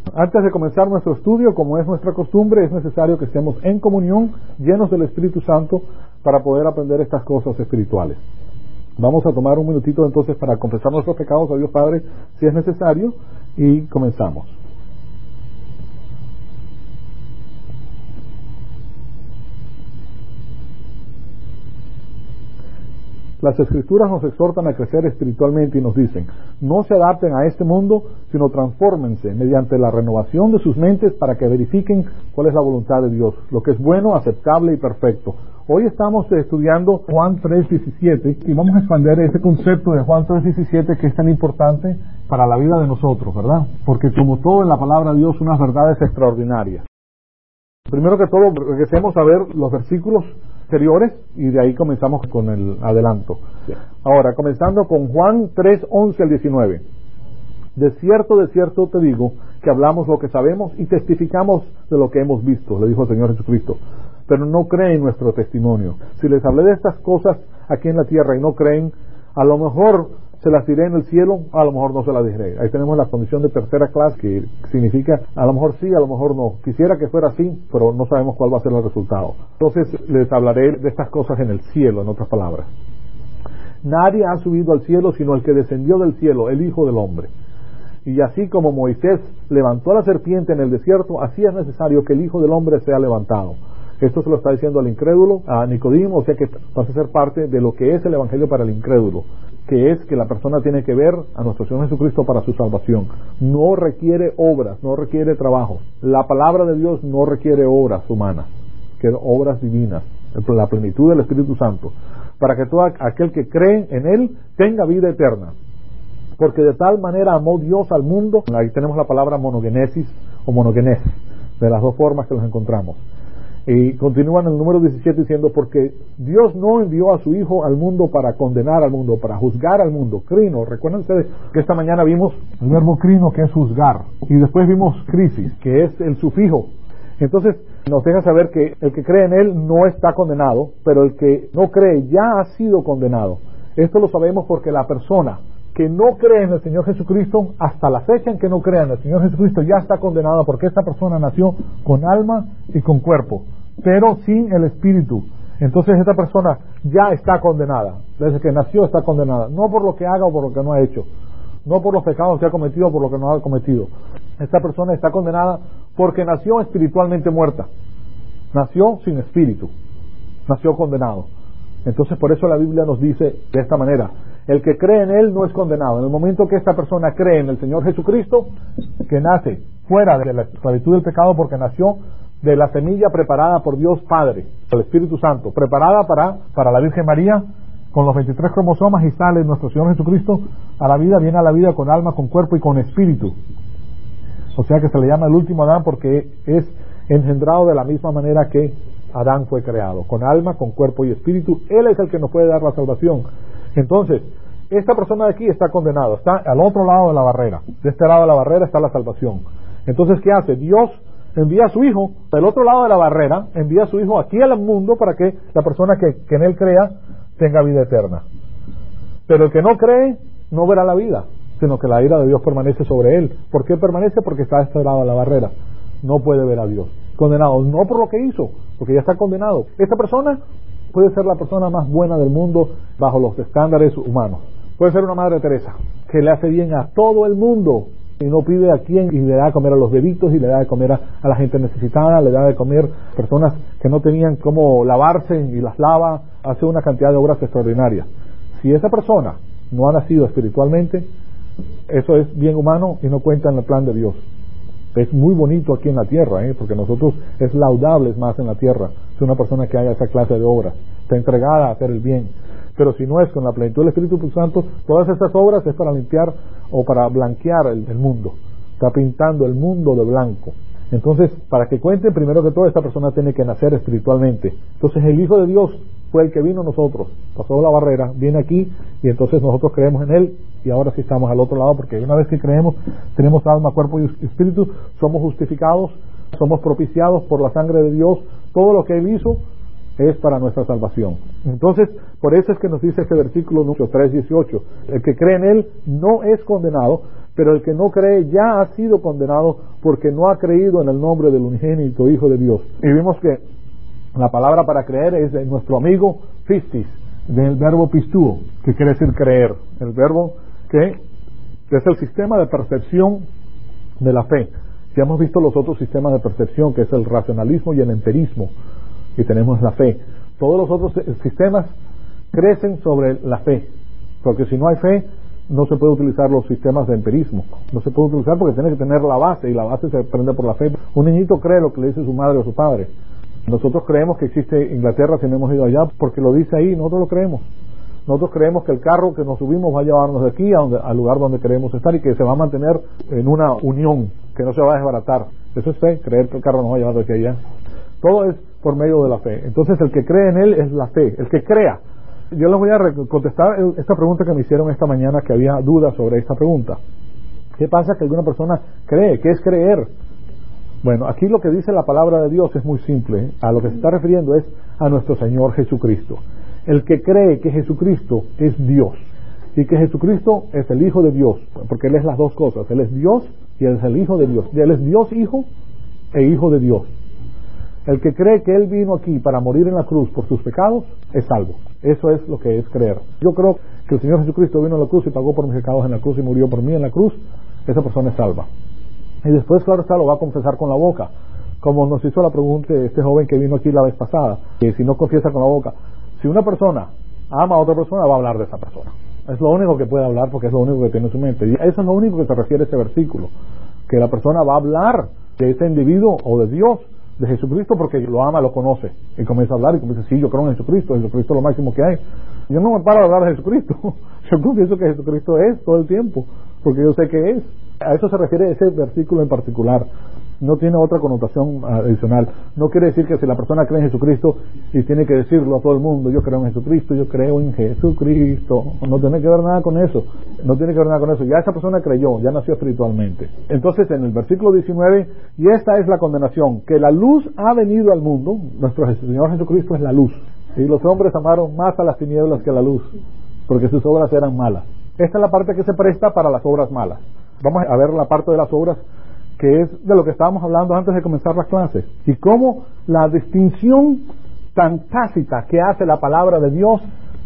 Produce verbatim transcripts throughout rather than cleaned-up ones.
Antes de comenzar nuestro estudio, como es nuestra costumbre, es necesario que estemos en comunión, llenos del Espíritu Santo, para poder aprender estas cosas espirituales. Vamos a tomar un minutito entonces para confesar nuestros pecados a Dios Padre, si es necesario, y comenzamos. Las Escrituras nos exhortan a crecer espiritualmente y nos dicen: no se adapten a este mundo, sino transfórmense mediante la renovación de sus mentes para que verifiquen cuál es la voluntad de Dios, lo que es bueno, aceptable y perfecto. Hoy estamos estudiando Juan tres diecisiete y vamos a expandir ese concepto de Juan tres diecisiete que es tan importante para la vida de nosotros, ¿verdad? Porque como todo en la palabra de Dios, unas verdades extraordinarias. Primero que todo, regresemos a ver los versículos anteriores y de ahí comenzamos con el adelanto. Ahora, comenzando con Juan tres once al diecinueve. De cierto, de cierto te digo, que hablamos lo que sabemos y testificamos de lo que hemos visto, le dijo el Señor Jesucristo, pero no creen nuestro testimonio. Si les hablé de estas cosas aquí en la tierra y no creen, a lo mejor se las diré en el cielo, a lo mejor no se las diré. Ahí tenemos la condición de tercera clase, que significa a lo mejor sí, a lo mejor no. Quisiera que fuera así, pero no sabemos cuál va a ser el resultado. Entonces les hablaré de estas cosas en el cielo, en otras palabras. Nadie ha subido al cielo sino el que descendió del cielo, el Hijo del Hombre. Y así como Moisés levantó a la serpiente en el desierto, así es necesario que el Hijo del Hombre sea levantado. Esto se lo está diciendo al incrédulo, a Nicodimo, o sea que pasa a ser parte de lo que es el Evangelio para el incrédulo, que es que la persona tiene que ver a nuestro Señor Jesucristo para su salvación. No requiere obras, no requiere trabajo. La palabra de Dios no requiere obras humanas, que obras divinas, la plenitud del Espíritu Santo, para que todo aquel que cree en Él tenga vida eterna. Porque de tal manera amó Dios al mundo. Ahí tenemos la palabra monogenesis o monogenes, de las dos formas que los encontramos. Y continúan en el número diecisiete diciendo: porque Dios no envió a su Hijo al mundo para condenar al mundo, para juzgar al mundo. Crino, recuerden ustedes que esta mañana vimos el verbo crino, que es juzgar, y después vimos crisis, que es el sufijo. Entonces nos deja saber que el que cree en Él no está condenado, pero el que no cree ya ha sido condenado. Esto lo sabemos porque la persona que no cree en el Señor Jesucristo, hasta la fecha en que no crea en el Señor Jesucristo, ya está condenada, porque esta persona nació con alma y con cuerpo, pero sin el Espíritu. Entonces esta persona ya está condenada. Desde que nació está condenada, no por lo que haga o por lo que no ha hecho, no por los pecados que ha cometido o por lo que no ha cometido. Esta persona está condenada porque nació espiritualmente muerta, nació sin espíritu, nació condenado. Entonces por eso la Biblia nos dice de esta manera: el que cree en Él no es condenado. En el momento que esta persona cree en el Señor Jesucristo, que nace fuera de la esclavitud del pecado, porque nació de la semilla preparada por Dios Padre, el Espíritu Santo, preparada para, para la Virgen María, con los veintitrés cromosomas, y sale nuestro Señor Jesucristo a la vida, viene a la vida con alma, con cuerpo y con espíritu. O sea que se le llama el último Adán, porque es engendrado de la misma manera que Adán fue creado, con alma, con cuerpo y espíritu. Él es el que nos puede dar la salvación. Entonces, esta persona de aquí está condenada, está al otro lado de la barrera. De este lado de la barrera está la salvación. Entonces, ¿qué hace? Dios envía a su Hijo del otro lado de la barrera, envía a su Hijo aquí al mundo para que la persona que, que en Él crea tenga vida eterna. Pero el que no cree no verá la vida, sino que la ira de Dios permanece sobre él. ¿Por qué permanece? Porque está de este lado de la barrera. No puede ver a Dios. Condenado, no por lo que hizo, porque ya está condenado. Esta persona puede ser la persona más buena del mundo bajo los estándares humanos. Puede ser una Madre Teresa, que le hace bien a todo el mundo y no pide a quién, y le da de comer a los bebitos, y le da de comer a, a la gente necesitada, le da de comer a personas que no tenían cómo lavarse y las lava, hace una cantidad de obras extraordinarias. Si esa persona no ha nacido espiritualmente, eso es bien humano y no cuenta en el plan de Dios. Es muy bonito aquí en la tierra, ¿eh? Porque nosotros es laudable más en la tierra si una persona que haga esa clase de obras, está entregada a hacer el bien. Pero si no es con la plenitud del Espíritu Santo, todas estas obras es para limpiar o para blanquear el, el mundo. Está pintando el mundo de blanco. Entonces, para que cuente, primero que todo, esta persona tiene que nacer espiritualmente. Entonces el Hijo de Dios fue el que vino a nosotros, pasó la barrera, viene aquí, y entonces nosotros creemos en Él, y ahora sí estamos al otro lado, porque una vez que creemos, tenemos alma, cuerpo y espíritu, somos justificados, somos propiciados por la sangre de Dios. Todo lo que Él hizo es para nuestra salvación. Entonces, por eso es que nos dice este versículo número tres dieciocho: el que cree en Él no es condenado, pero el que no cree ya ha sido condenado porque no ha creído en el nombre del unigénito Hijo de Dios. Y vimos que la palabra para creer es de nuestro amigo pistis, del verbo pistúo, que quiere decir creer, el verbo que es el sistema de percepción de la fe. Ya hemos visto los otros sistemas de percepción, que es el racionalismo y el empirismo, y tenemos la fe. Todos los otros sistemas crecen sobre la fe, porque si no hay fe, no se puede utilizar los sistemas de empirismo. No se puede utilizar porque tiene que tener la base, y la base se aprende por la fe. Un niñito cree lo que le dice su madre o su padre. Nosotros creemos que existe Inglaterra si no hemos ido allá, porque lo dice ahí, nosotros lo creemos. Nosotros creemos que el carro que nos subimos va a llevarnos de aquí a donde, al lugar donde queremos estar, y que se va a mantener en una unión, que no se va a desbaratar. Eso es fe, creer que el carro nos va a llevar de aquí a allá. Todo es por medio de la fe. Entonces el que cree en él es la fe, el que crea. Yo les voy a contestar esta pregunta que me hicieron esta mañana, que había dudas sobre esta pregunta. ¿Qué pasa que alguna persona cree? ¿Qué es creer? Bueno, aquí lo que dice la palabra de Dios es muy simple. A lo que se está refiriendo es a nuestro Señor Jesucristo. El que cree que Jesucristo es Dios y que Jesucristo es el Hijo de Dios, porque Él es las dos cosas. Él es Dios y Él es el Hijo de Dios. Él es Dios Hijo e Hijo de Dios. El que cree que Él vino aquí para morir en la cruz por sus pecados es salvo. Eso es lo que es creer. Yo creo que el Señor Jesucristo vino a la cruz y pagó por mis pecados en la cruz y murió por mí en la cruz. Esa persona es salva. Y después, claro está, lo va a confesar con la boca, como nos hizo la pregunta este joven que vino aquí la vez pasada, que si no confiesa con la boca, si una persona ama a otra persona, va a hablar de esa persona. Es lo único que puede hablar, porque es lo único que tiene en su mente. Y eso es lo único que se refiere a este versículo, que la persona va a hablar de ese individuo o de Dios, de Jesucristo, porque lo ama, lo conoce, y comienza a hablar y comienza, sí, yo creo en Jesucristo, Jesucristo es lo máximo que hay. Yo no me paro de hablar de Jesucristo, yo confieso que Jesucristo es todo el tiempo, porque yo sé que es. A eso se refiere ese versículo en particular. No tiene otra connotación adicional. No quiere decir que si la persona cree en Jesucristo y tiene que decirlo a todo el mundo, yo creo en Jesucristo, yo creo en Jesucristo. No tiene que ver nada con eso. No tiene que ver nada con eso. Ya esa persona creyó, ya nació espiritualmente. Entonces, en el versículo diecinueve, y esta es la condenación, que la luz ha venido al mundo. Nuestro Señor Jesucristo es la luz. Y los hombres amaron más a las tinieblas que a la luz, porque sus obras eran malas. Esta es la parte que se presta para las obras malas. Vamos a ver la parte de las obras, que es de lo que estábamos hablando antes de comenzar las clases, y cómo la distinción tan tácita que hace la palabra de Dios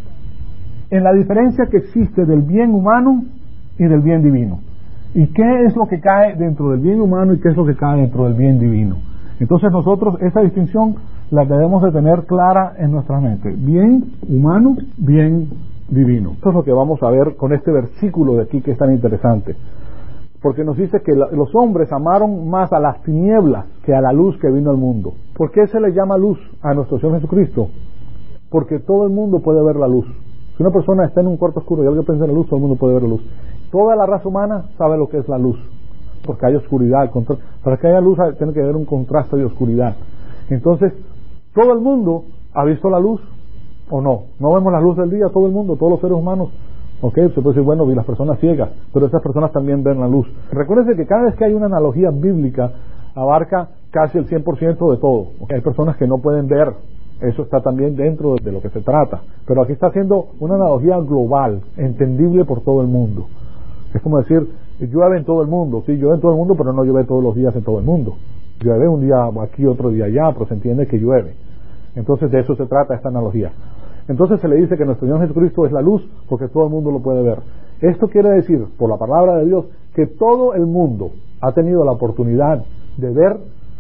en la diferencia que existe del bien humano y del bien divino, y qué es lo que cae dentro del bien humano y qué es lo que cae dentro del bien divino. Entonces nosotros esa distinción la debemos de tener clara en nuestra mente: bien humano, bien divino. Esto es lo que vamos a ver con este versículo de aquí, que es tan interesante, porque nos dice que la, los hombres amaron más a las tinieblas que a la luz que vino al mundo. ¿Por qué se le llama luz a nuestro Señor Jesucristo? Porque todo el mundo puede ver la luz. Si una persona está en un cuarto oscuro y alguien piensa en la luz, todo el mundo puede ver la luz. Toda la raza humana sabe lo que es la luz, porque hay oscuridad. Para que haya luz tiene que haber un contraste de oscuridad. Entonces, todo el mundo ha visto la luz, ¿o no? No vemos la luz del día, todo el mundo, todos los seres humanos. Ok, se puede decir, bueno, vi las personas ciegas, pero esas personas también ven la luz. Recuérdense que cada vez que hay una analogía bíblica, abarca casi el cien por ciento de todo. Okay, hay personas que no pueden ver, eso está también dentro de lo que se trata. Pero aquí está haciendo una analogía global, entendible por todo el mundo. Es como decir, llueve en todo el mundo, sí, llueve en todo el mundo, pero no llueve todos los días en todo el mundo. Llueve un día aquí, otro día allá, pero se entiende que llueve. Entonces de eso se trata esta analogía. Entonces se le dice que nuestro Señor Jesucristo es la luz porque todo el mundo lo puede ver. Esto quiere decir, por la palabra de Dios, que todo el mundo ha tenido la oportunidad de ver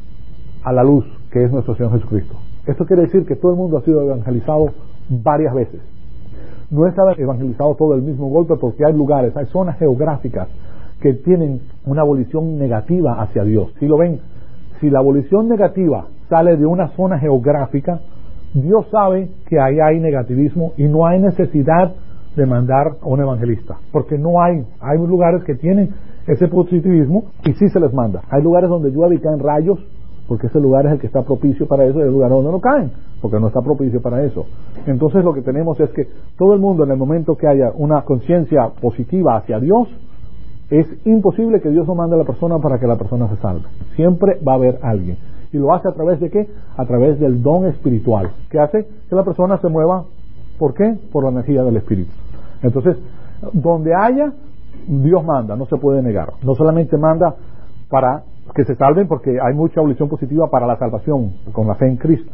a la luz que es nuestro Señor Jesucristo. Esto quiere decir que todo el mundo ha sido evangelizado varias veces. No está evangelizado todo el mismo golpe, porque hay lugares, hay zonas geográficas que tienen una abolición negativa hacia Dios. Si lo ven, si la abolición negativa sale de una zona geográfica, Dios sabe que ahí hay negativismo y no hay necesidad de mandar a un evangelista, porque no hay, hay lugares que tienen ese positivismo y sí se les manda. Hay lugares donde llueve y caen rayos, porque ese lugar es el que está propicio para eso, y el lugar donde no caen, porque no está propicio para eso. Entonces lo que tenemos es que todo el mundo, en el momento que haya una conciencia positiva hacia Dios, es imposible que Dios no mande a la persona para que la persona se salve. Siempre va a haber alguien. ¿Y lo hace a través de qué? A través del don espiritual, que hace que la persona se mueva. ¿Por qué? Por la energía del Espíritu. Entonces, donde haya Dios manda, no se puede negar. No solamente manda para que se salven, porque hay mucha evolución positiva para la salvación, con la fe en Cristo.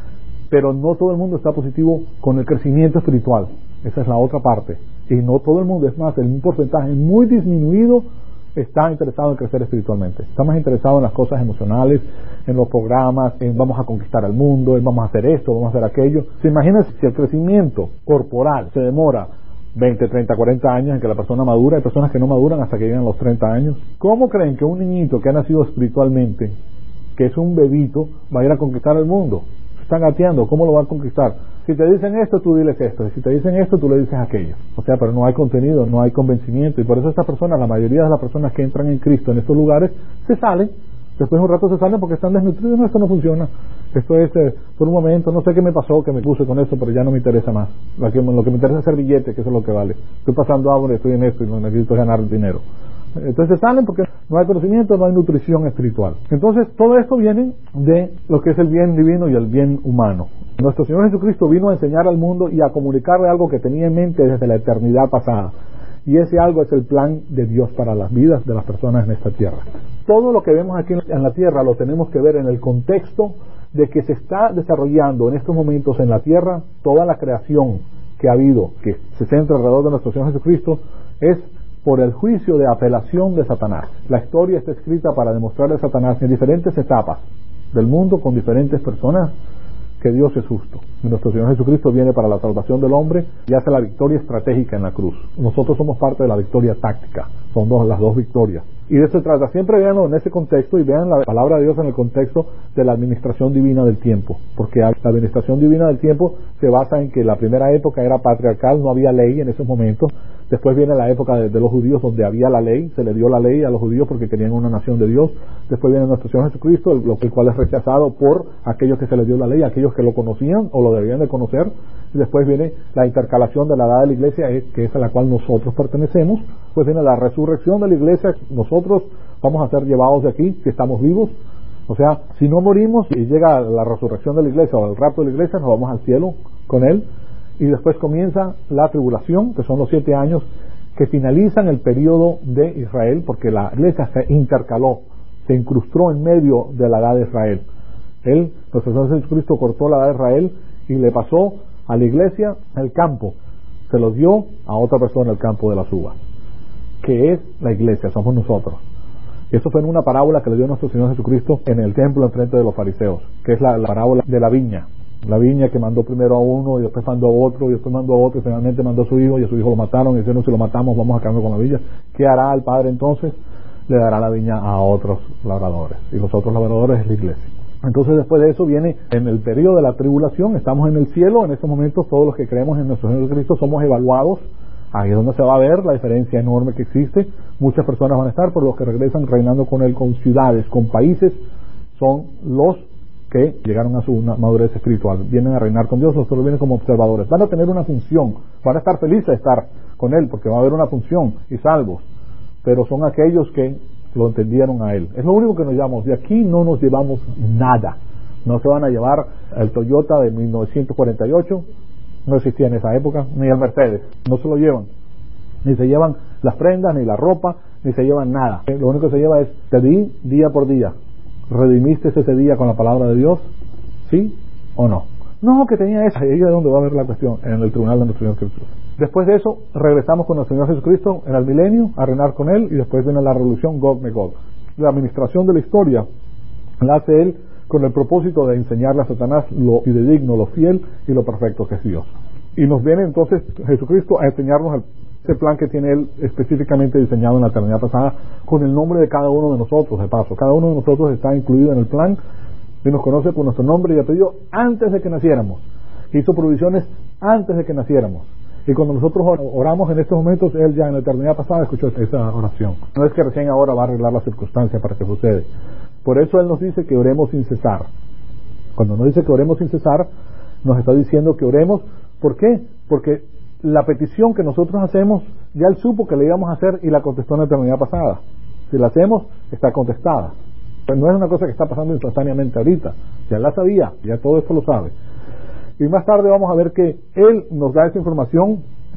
Pero no todo el mundo está positivo con el crecimiento espiritual. Esa es la otra parte. Y no todo el mundo, es más, en un porcentaje muy disminuido está interesado en crecer espiritualmente. Está más interesado en las cosas emocionales, en los programas, en vamos a conquistar al mundo, en vamos a hacer esto, vamos a hacer aquello. ¿Se imaginan si el crecimiento corporal se demora veinte, treinta, cuarenta años en que la persona madura? Hay personas que no maduran hasta que llegan a los treinta años. ¿Cómo creen que un niñito que ha nacido espiritualmente, que es un bebito, va a ir a conquistar el mundo? Se está gateando, ¿cómo lo va a conquistar? Si te dicen esto, tú diles esto, y si te dicen esto, tú le dices aquello. O sea, pero no hay contenido, no hay convencimiento, y por eso estas personas, la mayoría de las personas que entran en Cristo en estos lugares, se salen. Después de un rato se salen porque están desnutridos. No, esto no funciona. Esto es, eh, por un momento, no sé qué me pasó, que me puse con esto, pero ya no me interesa más. Lo que, lo que me interesa es hacer billete, que eso es lo que vale. Estoy pasando hambre, estoy en esto y lo que necesito es ganar dinero. Entonces se salen porque no hay conocimiento, no hay nutrición espiritual. Entonces todo esto viene de lo que es el bien divino y el bien humano. Nuestro Señor Jesucristo vino a enseñar al mundo y a comunicarle algo que tenía en mente desde la eternidad pasada. Y ese algo es el plan de Dios para las vidas de las personas en esta tierra. Todo lo que vemos aquí en la tierra lo tenemos que ver en el contexto de que se está desarrollando en estos momentos en la tierra. Toda la creación que ha habido, que se centra alrededor de nuestro Señor Jesucristo, es por el juicio de apelación de Satanás. La historia está escrita para demostrarle a Satanás en diferentes etapas del mundo, con diferentes personas, que Dios es justo. Y nuestro Señor Jesucristo viene para la salvación del hombre y hace la victoria estratégica en la cruz. Nosotros somos parte de la victoria táctica. Son dos, las dos victorias. Y de eso se trata. Siempre veanlo en ese contexto y vean la palabra de Dios en el contexto de la administración divina del tiempo. Porque la administración divina del tiempo se basa en que la primera época era patriarcal, no había ley en esos momentos. Después viene la época de, de los judíos, donde había la ley, se le dio la ley a los judíos porque querían una nación de Dios. Después viene nuestro Señor Jesucristo, el, el cual es rechazado por aquellos que se les dio la ley, aquellos que lo conocían o lo debían de conocer. Y después viene la intercalación de la edad de la iglesia, que es a la cual nosotros pertenecemos. Pues viene la resurrección de la iglesia, nosotros vamos a ser llevados de aquí, si estamos vivos. O sea, si no morimos y llega la resurrección de la iglesia o el rapto de la iglesia, nos vamos al cielo con Él. Y después comienza la tribulación, que son los siete años que finalizan el periodo de Israel, porque la iglesia se intercaló, se incrustó en medio de la edad de Israel. Él, nuestro Señor Jesucristo, cortó la edad de Israel y le pasó a la iglesia el campo, se lo dio a otra persona el campo de las uvas, que es la iglesia, somos nosotros. Y eso fue en una parábola que le dio nuestro Señor Jesucristo en el templo enfrente de los fariseos, que es la, la parábola de la viña. La viña que mandó primero a uno y después mandó a otro y después mandó a otro y finalmente mandó a su hijo y a su hijo lo mataron y dijeron, si lo matamos vamos a acabar con la viña. ¿Qué hará el Padre entonces? Le dará la viña a otros labradores, y los otros labradores es la iglesia. Entonces después de eso viene en el periodo de la tribulación, estamos en el cielo, en estos momentos todos los que creemos en nuestro Señor Cristo somos evaluados. Ahí es donde se va a ver la diferencia enorme que existe. Muchas personas van a estar, pero los que regresan reinando con Él, con ciudades, con países, son los que llegaron a su madurez espiritual, vienen a reinar con Dios. Los otros vienen como observadores, van a tener una función, van a estar felices de estar con Él porque va a haber una función y salvos, pero son aquellos que lo entendieron a Él. Es lo único que nos llevamos. De aquí no nos llevamos nada. No se van a llevar el Toyota de mil novecientos cuarenta y ocho, no existía en esa época, ni el Mercedes, no se lo llevan, ni se llevan las prendas, ni la ropa, ni se llevan nada. Lo único que se lleva es, te di día por día. ¿Redimiste ese día con la palabra de Dios? ¿Sí o no? No, que tenía esa. Ahí es donde va a ver la cuestión, en el tribunal de nuestro Señor Jesucristo. Después de eso, regresamos con nuestro Señor Jesucristo en el milenio a reinar con Él, y después viene la revolución Gog-Magog. La administración de la historia la hace Él con el propósito de enseñarle a Satanás lo fidedigno, lo fiel y lo perfecto que es Dios. Y nos viene entonces Jesucristo a enseñarnos el ese plan que tiene Él específicamente diseñado en la eternidad pasada, con el nombre de cada uno de nosotros, de paso. Cada uno de nosotros está incluido en el plan y nos conoce por nuestro nombre y apellido antes de que naciéramos. Hizo provisiones antes de que naciéramos. Y cuando nosotros oramos en estos momentos, Él ya en la eternidad pasada escuchó esa oración. No es que recién ahora va a arreglar las circunstancias para que suceda. Por eso Él nos dice que oremos sin cesar. Cuando nos dice que oremos sin cesar, nos está diciendo que oremos. ¿Por qué? Porque la petición que nosotros hacemos, ya Él supo que le íbamos a hacer y la contestó en la eternidad pasada. Si la hacemos, está contestada. Pero no es una cosa que está pasando instantáneamente ahorita. Ya la sabía, ya todo esto lo sabe. Y más tarde vamos a ver que Él nos da esa información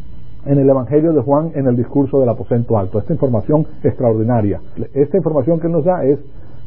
en el Evangelio de Juan en el discurso del aposento alto. Esta información extraordinaria. Esta información que nos da es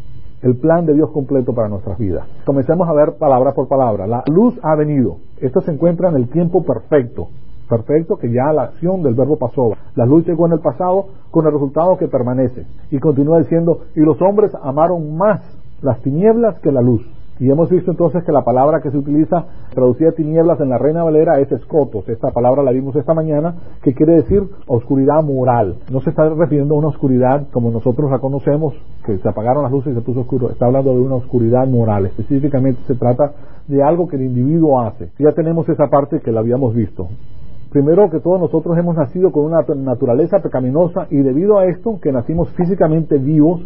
el plan de Dios completo para nuestras vidas. Comencemos a ver palabra por palabra. La luz ha venido. Esto se encuentra en el tiempo perfecto. Perfecto, que ya la acción del verbo pasó. La luz llegó en el pasado con el resultado que permanece. Y continúa diciendo, y los hombres amaron más las tinieblas que la luz. Y hemos visto entonces que la palabra que se utiliza traducida tinieblas en la Reina Valera es escotos. Esta palabra la vimos esta mañana, que quiere decir oscuridad moral. No se está refiriendo a una oscuridad como nosotros la conocemos, que se apagaron las luces y se puso oscuro. Está hablando de una oscuridad moral. Específicamente se trata de algo que el individuo hace. Ya tenemos esa parte que la habíamos visto. Primero que todos nosotros hemos nacido con una naturaleza pecaminosa, y debido a esto, que nacimos físicamente vivos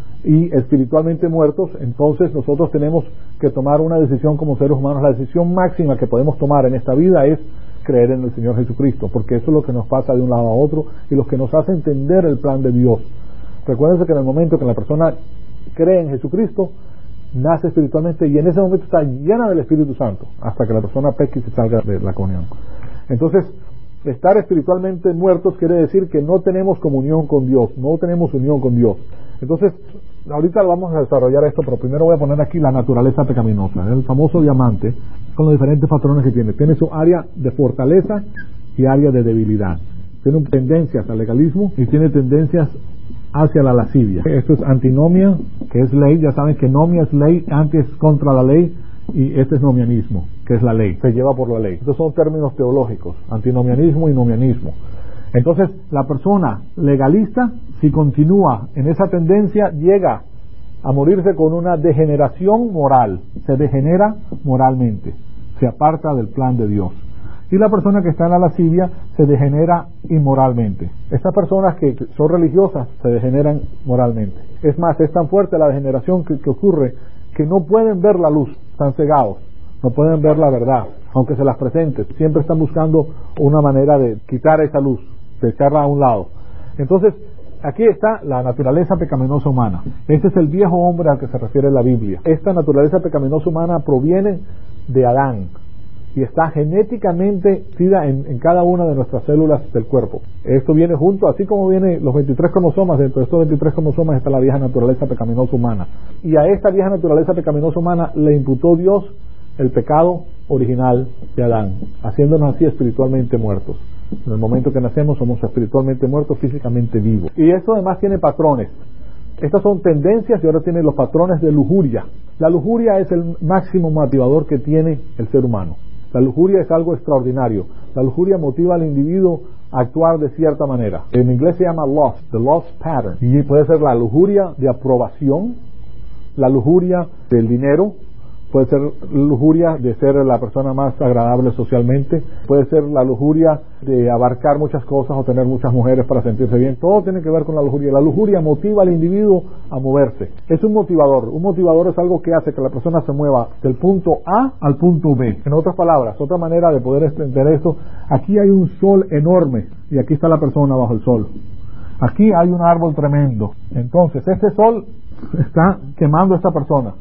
y espiritualmente muertos, entonces nosotros tenemos que tomar una decisión como seres humanos. La decisión máxima que podemos tomar en esta vida es creer en el Señor Jesucristo, porque eso es lo que nos pasa de un lado a otro y lo que nos hace entender el plan de Dios. Recuérdense que en el momento que la persona cree en Jesucristo, nace espiritualmente, y en ese momento está llena del Espíritu Santo hasta que la persona peque y se salga de la comunión. Entonces, estar espiritualmente muertos quiere decir que no tenemos comunión con Dios, no tenemos unión con Dios. Entonces, ahorita vamos a desarrollar esto, pero primero voy a poner aquí la naturaleza pecaminosa, el famoso diamante, con los diferentes patrones que tiene. Tiene su área de fortaleza y área de debilidad. Tiene tendencias al legalismo y tiene tendencias hacia la lascivia. Esto es antinomia, que es ley. Ya saben que nomia es ley, anti es contra la ley, y este es nomianismo, que es la ley, se lleva por la ley. Estos son términos teológicos, antinomianismo y nomianismo. Entonces, la persona legalista, si continúa en esa tendencia, llega a morirse con una degeneración moral, se degenera moralmente, se aparta del plan de Dios. Y la persona que está en la lascivia se degenera inmoralmente. Estas personas que son religiosas se degeneran moralmente. Es más, es tan fuerte la degeneración que, que ocurre que no pueden ver la luz, están cegados, no pueden ver la verdad, aunque se las presente. Siempre están buscando una manera de quitar esa luz, de echarla a un lado. Entonces, aquí está la naturaleza pecaminosa humana. Este es el viejo hombre al que se refiere la Biblia. Esta naturaleza pecaminosa humana proviene de Adán y está genéticamente metida en, en cada una de nuestras células del cuerpo. Esto viene junto, así como vienen los veintitrés cromosomas. Dentro de estos veintitrés cromosomas está la vieja naturaleza pecaminosa humana, y a esta vieja naturaleza pecaminosa humana le imputó Dios el pecado original de Adán, haciéndonos así espiritualmente muertos. En el momento que nacemos somos espiritualmente muertos, físicamente vivos. Y esto además tiene patrones. Estas son tendencias, y ahora tiene los patrones de lujuria. La lujuria es el máximo motivador que tiene el ser humano. La lujuria es algo extraordinario. La lujuria motiva al individuo a actuar de cierta manera. En inglés se llama lust, the lust pattern. Y puede ser la lujuria de aprobación, la lujuria del dinero, puede ser lujuria de ser la persona más agradable socialmente, puede ser la lujuria de abarcar muchas cosas o tener muchas mujeres para sentirse bien. Todo tiene que ver con la lujuria. La lujuria motiva al individuo a moverse. Es un motivador. Un motivador es algo que hace que la persona se mueva del punto A al punto B. En otras palabras, otra manera de poder entender esto: aquí hay un sol enorme y aquí está la persona bajo el sol. Aquí hay un árbol tremendo. Entonces, este sol está quemando a esta persona.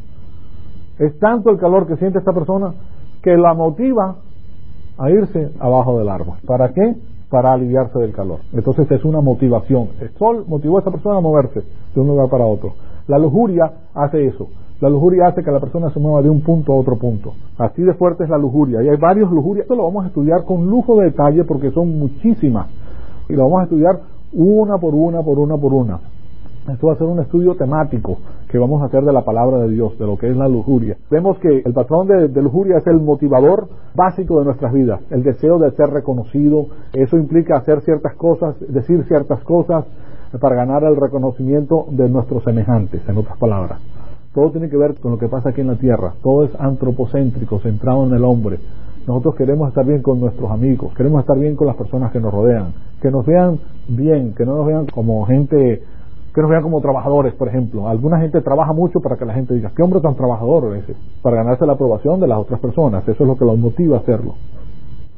Es tanto el calor que siente esta persona que la motiva a irse abajo del árbol. ¿Para qué? Para aliviarse del calor. Entonces es una motivación. El sol motivó a esta persona a moverse de un lugar para otro. La lujuria hace eso. La lujuria hace que la persona se mueva de un punto a otro punto. Así de fuerte es la lujuria. Y hay varios lujurias. Esto lo vamos a estudiar con lujo de detalle porque son muchísimas. Y lo vamos a estudiar una por una, por una, por una. Esto va a ser un estudio temático que vamos a hacer de la palabra de Dios, de lo que es la lujuria. Vemos que el patrón de, de lujuria es el motivador básico de nuestras vidas, el deseo de ser reconocido. Eso implica hacer ciertas cosas, decir ciertas cosas para ganar el reconocimiento de nuestros semejantes, en otras palabras. Todo tiene que ver con lo que pasa aquí en la tierra. Todo es antropocéntrico, centrado en el hombre. Nosotros queremos estar bien con nuestros amigos, queremos estar bien con las personas que nos rodean, que nos vean bien, que no nos vean como gente, que nos vean como trabajadores, por ejemplo. Alguna gente trabaja mucho para que la gente diga, ¿qué hombre tan trabajador ese? Para ganarse la aprobación de las otras personas. Eso es lo que los motiva a hacerlo.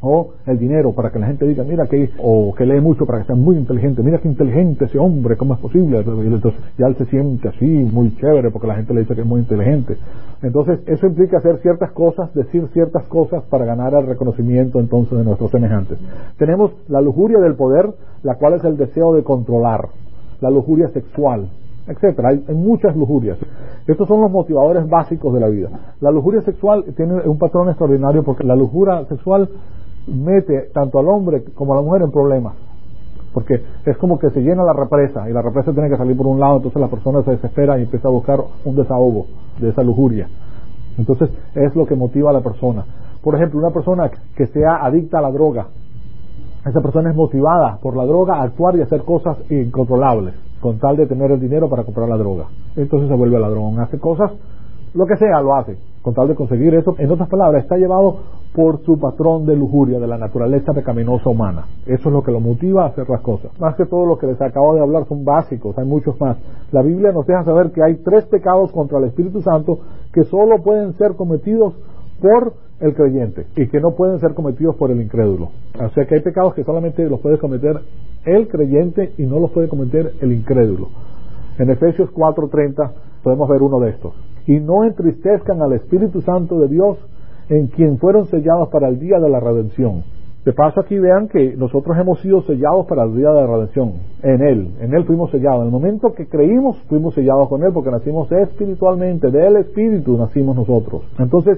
O el dinero, para que la gente diga, mira que, o que lee mucho para que sea muy inteligente, mira qué inteligente ese hombre, ¿cómo es posible? Y entonces ya él se siente así, muy chévere, porque la gente le dice que es muy inteligente. Entonces eso implica hacer ciertas cosas, decir ciertas cosas para ganar el reconocimiento entonces de nuestros semejantes. Tenemos la lujuria del poder, la cual es el deseo de controlar, la lujuria sexual, etcétera. Hay, hay muchas lujurias. Estos son los motivadores básicos de la vida. La lujuria sexual tiene un patrón extraordinario, porque la lujuria sexual mete tanto al hombre como a la mujer en problemas, porque es como que se llena la represa y la represa tiene que salir por un lado, entonces la persona se desespera y empieza a buscar un desahogo de esa lujuria. Entonces es lo que motiva a la persona. Por ejemplo, una persona que sea adicta a la droga, esa persona es motivada por la droga a actuar y hacer cosas incontrolables con tal de tener el dinero para comprar la droga. Entonces se vuelve ladrón, hace cosas, lo que sea lo hace con tal de conseguir eso. En otras palabras, está llevado por su patrón de lujuria, de la naturaleza pecaminosa humana. Eso es lo que lo motiva a hacer las cosas. Más que todo lo que les acabo de hablar son básicos, hay muchos más. La Biblia nos deja saber que hay tres pecados contra el Espíritu Santo que solo pueden ser cometidos por el creyente y que no pueden ser cometidos por el incrédulo. O sea que hay pecados que solamente los puede cometer el creyente y no los puede cometer el incrédulo. En Efesios cuatro treinta podemos ver uno de estos. Y no entristezcan al Espíritu Santo de Dios, en quien fueron sellados para el día de la redención. De paso aquí vean que nosotros hemos sido sellados para el día de la redención. En Él, en Él fuimos sellados. En el momento que creímos, fuimos sellados con Él, porque nacimos espiritualmente, del Espíritu nacimos nosotros. Entonces,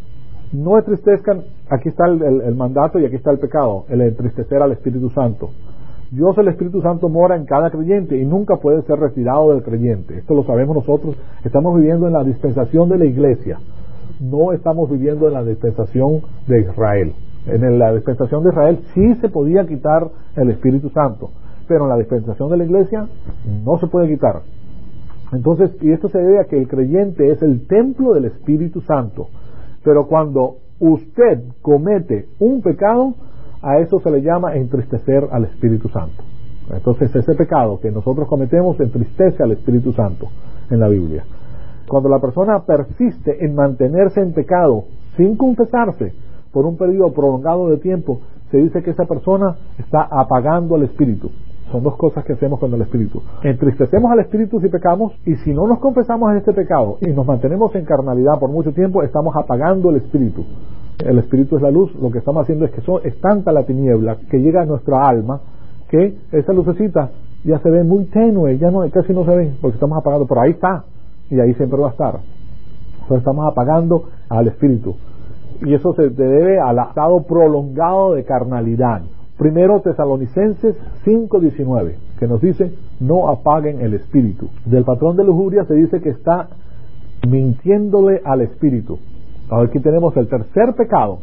no entristezcan, aquí está el, el, el mandato y aquí está el pecado, el entristecer al Espíritu Santo. Dios, el Espíritu Santo, mora en cada creyente y nunca puede ser retirado del creyente. Esto lo sabemos nosotros. Estamos viviendo en la dispensación de la iglesia. No estamos viviendo en la dispensación de Israel. En la dispensación de Israel sí se podía quitar el Espíritu Santo, pero en la dispensación de la iglesia no se puede quitar. Entonces, y esto se debe a que el creyente es el templo del Espíritu Santo. Pero cuando usted comete un pecado, a eso se le llama entristecer al Espíritu Santo. Entonces ese pecado que nosotros cometemos entristece al Espíritu Santo en la Biblia. Cuando la persona persiste en mantenerse en pecado sin confesarse por un periodo prolongado de tiempo, se dice que esa persona está apagando al Espíritu. Son dos cosas que hacemos con el Espíritu. Entristecemos al Espíritu si pecamos, y si no nos confesamos en este pecado y nos mantenemos en carnalidad por mucho tiempo, estamos apagando el Espíritu. El Espíritu es la luz. Lo que estamos haciendo es que son, es tanta la tiniebla que llega a nuestra alma que esa lucecita ya se ve muy tenue, ya no, casi no se ve, porque estamos apagando, pero ahí está, y ahí siempre va a estar. Entonces estamos apagando al Espíritu, y eso se debe al estado prolongado de carnalidad. Primero Tesalonicenses cinco diecinueve, que nos dice, no apaguen el Espíritu. Del patrón de lujuria se dice que está mintiéndole al Espíritu. Ahora aquí tenemos el tercer pecado,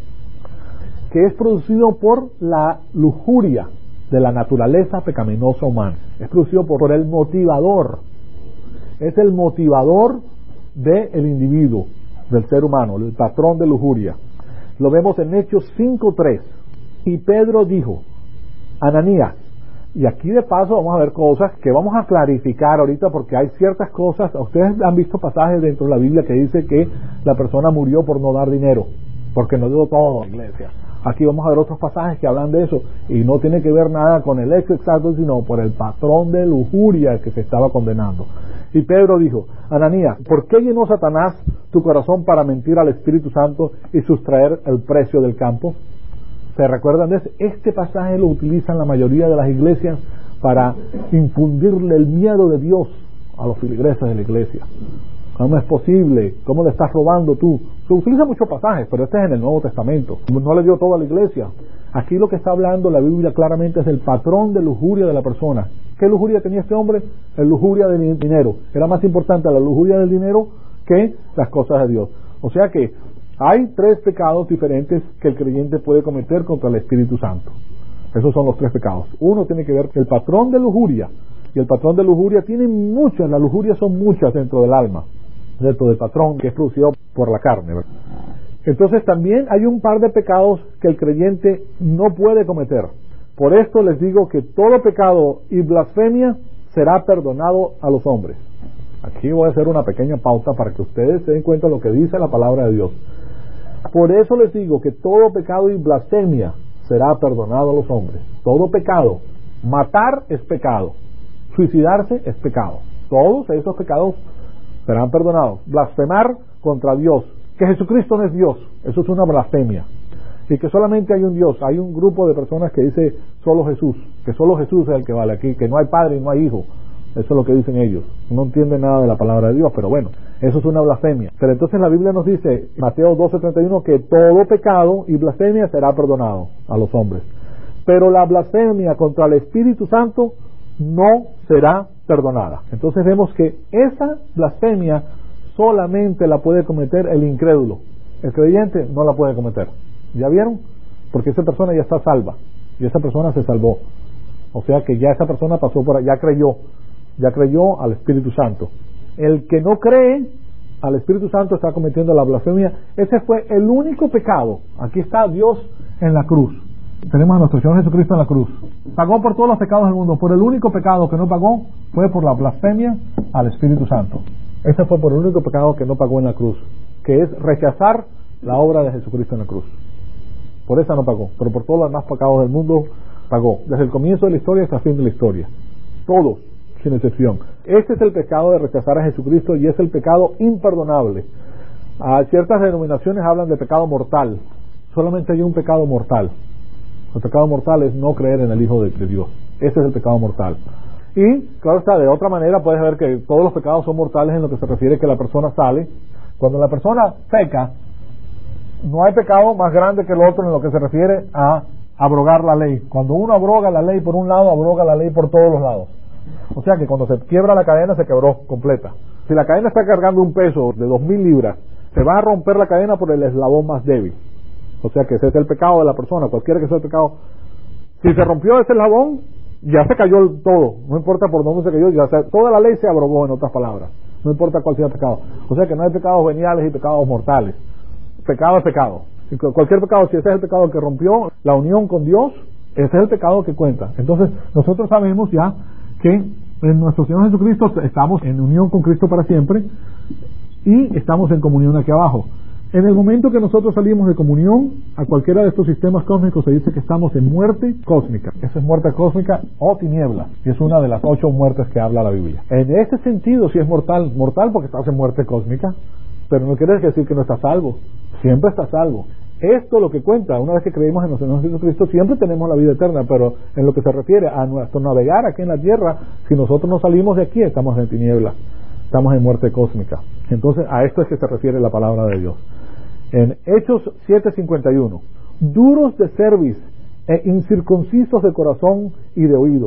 que es producido por la lujuria de la naturaleza pecaminosa humana. Es producido por, por el motivador. Es el motivador del individuo, del ser humano, el patrón de lujuria. Lo vemos en Hechos cinco tres. Y Pedro dijo, Ananías, y aquí de paso vamos a ver cosas que vamos a clarificar ahorita, porque hay ciertas cosas. Ustedes han visto pasajes dentro de la Biblia que dice que la persona murió por no dar dinero, porque no dio todo a la iglesia. Aquí vamos a ver otros pasajes que hablan de eso, y no tiene que ver nada con el hecho exacto, sino por el patrón de lujuria que se estaba condenando. Y Pedro dijo, Ananías, ¿por qué llenó Satanás tu corazón para mentir al Espíritu Santo y sustraer el precio del campo? ¿Se recuerdan de ese? Este pasaje lo utilizan la mayoría de las iglesias para infundirle el miedo de Dios a los feligreses de la iglesia. ¿Cómo es posible? ¿Cómo le estás robando tú? Se utiliza muchos pasajes, pero este es en el Nuevo Testamento. No le dio todo a la iglesia. Aquí lo que está hablando la Biblia claramente es el patrón de lujuria de la persona. ¿Qué lujuria tenía este hombre? La lujuria del dinero. Era más importante la lujuria del dinero que las cosas de Dios. O sea que hay tres pecados diferentes que el creyente puede cometer contra el Espíritu Santo. Esos son los tres pecados. Uno tiene que ver con el patrón de lujuria. Y el patrón de lujuria tiene muchas, las lujurias son muchas dentro del alma, dentro del patrón que es producido por la carne, ¿verdad? Entonces también hay un par de pecados que el creyente no puede cometer. Por esto les digo que todo pecado y blasfemia será perdonado a los hombres. Aquí voy a hacer una pequeña pausa para que ustedes se den cuenta de lo que dice la palabra de Dios. Por eso les digo que todo pecado y blasfemia será perdonado a los hombres. Todo pecado. Matar es pecado. Suicidarse es pecado. Todos esos pecados serán perdonados. Blasfemar contra Dios. Que Jesucristo no es Dios. Eso es una blasfemia. Y que solamente hay un Dios. Hay un grupo de personas que dice solo Jesús. Que solo Jesús es el que vale aquí. Que no hay padre y no hay hijo. Eso es lo que dicen ellos. No entienden nada de la palabra de Dios, pero bueno, eso es una blasfemia. Pero entonces la Biblia nos dice, Mateo doce treinta y uno, que todo pecado y blasfemia será perdonado a los hombres. Pero la blasfemia contra el Espíritu Santo no será perdonada. Entonces vemos que esa blasfemia solamente la puede cometer el incrédulo. El creyente no la puede cometer. ¿Ya vieron? Porque esa persona ya está salva. Y esa persona se salvó. O sea que ya esa persona pasó por ahí, ya creyó. Ya creyó al Espíritu Santo. El que no cree al Espíritu Santo está cometiendo la blasfemia. Ese fue el único pecado. Aquí está Dios en la cruz. Tenemos a nuestro Señor Jesucristo en la cruz. Pagó por todos los pecados del mundo. Por el único pecado que no pagó fue por la blasfemia al Espíritu Santo. Ese fue por el único pecado que no pagó en la cruz, que es rechazar la obra de Jesucristo en la cruz. Por esa no pagó, pero por todos los demás pecados del mundo pagó. Desde el comienzo de la historia hasta el fin de la historia. Todos, sin excepción. Este es el pecado de rechazar a Jesucristo y es el pecado imperdonable. A ciertas denominaciones hablan de pecado mortal. Solamente hay un pecado mortal. El pecado mortal es no creer en el Hijo de, de Dios. Ese es el pecado mortal. Y, claro está, de otra manera puedes ver que todos los pecados son mortales en lo que se refiere que la persona sale. Cuando la persona peca, no hay pecado más grande que el otro en lo que se refiere a abrogar la ley. Cuando uno abroga la ley por un lado, abroga la ley por todos los lados. O sea que cuando se quiebra la cadena, se quebró completa. Si la cadena está cargando un peso de dos mil libras, se va a romper la cadena por el eslabón más débil. O sea que ese es el pecado de la persona, cualquiera que sea el pecado. Si se rompió ese eslabón, ya se cayó el todo. No importa por dónde se cayó, ya se, toda la ley se abrogó, en otras palabras. No importa cuál sea el pecado. O sea que no hay pecados veniales y pecados mortales. Pecado es pecado. Cualquier pecado, si ese es el pecado que rompió la unión con Dios, ese es el pecado que cuenta. Entonces nosotros sabemos ya que en nuestro Señor Jesucristo estamos en unión con Cristo para siempre y estamos en comunión aquí abajo. En el momento que nosotros salimos de comunión a cualquiera de estos sistemas cósmicos, se dice que estamos en muerte cósmica. Esa es muerte cósmica o tiniebla, y es una de las ocho muertes que habla la Biblia. En este sentido, si es mortal, mortal porque estás en muerte cósmica, pero no quiere decir que no estás salvo. Siempre estás salvo. Esto lo que cuenta, una vez que creímos en nuestro Señor Jesucristo, siempre tenemos la vida eterna, pero en lo que se refiere a nuestro navegar aquí en la tierra, si nosotros no salimos de aquí, estamos en tinieblas, estamos en muerte cósmica. Entonces, a esto es que se refiere la palabra de Dios. En Hechos siete cincuenta y uno, duros de cerviz e incircuncisos de corazón y de oídos,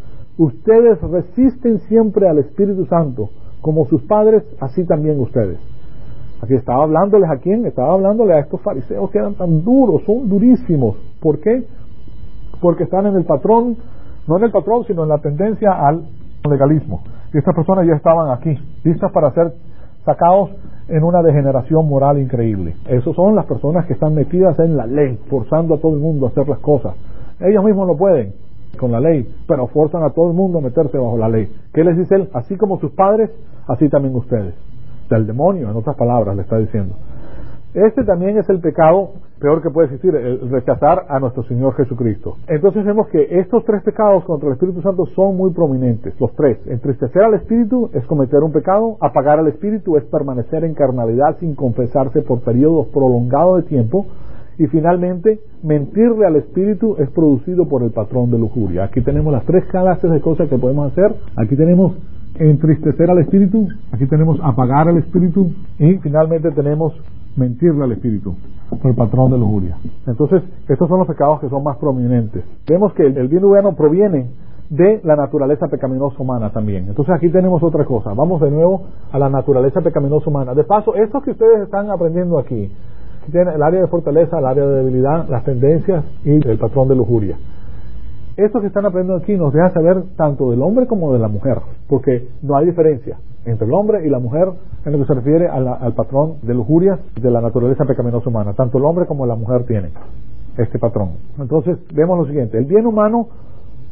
ustedes resisten siempre al Espíritu Santo, como sus padres, así también ustedes. Aquí estaba hablándoles a quién, estaba hablándoles a estos fariseos que eran tan duros, son durísimos. ¿Por qué? Porque están en el patrón, no en el patrón, sino en la tendencia al legalismo. Y estas personas ya estaban aquí, listas para ser sacados en una degeneración moral increíble. Esas son las personas que están metidas en la ley, forzando a todo el mundo a hacer las cosas. Ellos mismos no pueden con la ley, pero forzan a todo el mundo a meterse bajo la ley. ¿Qué les dice él? Así como sus padres, así también ustedes. Del demonio, en otras palabras, le está diciendo. Este también es el pecado peor que puede existir, el rechazar a nuestro Señor Jesucristo. Entonces vemos que estos tres pecados contra el Espíritu Santo son muy prominentes, los tres. Entristecer al Espíritu es cometer un pecado, apagar al Espíritu es permanecer en carnalidad sin confesarse por periodos prolongados de tiempo, y finalmente, mentirle al Espíritu es producido por el patrón de lujuria. Aquí tenemos las tres clases de cosas que podemos hacer. Aquí tenemos entristecer al Espíritu, aquí tenemos apagar al Espíritu, y finalmente tenemos mentirle al Espíritu por el patrón de lujuria. Entonces, estos son los pecados que son más prominentes. Vemos que el, el bien humano proviene de la naturaleza pecaminosa humana también. Entonces aquí tenemos otra cosa. Vamos de nuevo a la naturaleza pecaminosa humana. De paso, esto que ustedes están aprendiendo aquí, aquí tienen el área de fortaleza, el área de debilidad, las tendencias y el patrón de lujuria. Esto que están aprendiendo aquí nos deja saber tanto del hombre como de la mujer, porque no hay diferencia entre el hombre y la mujer en lo que se refiere a la, al patrón de lujuria de la naturaleza pecaminosa humana. Tanto el hombre como la mujer tienen este patrón. Entonces vemos lo siguiente: el bien humano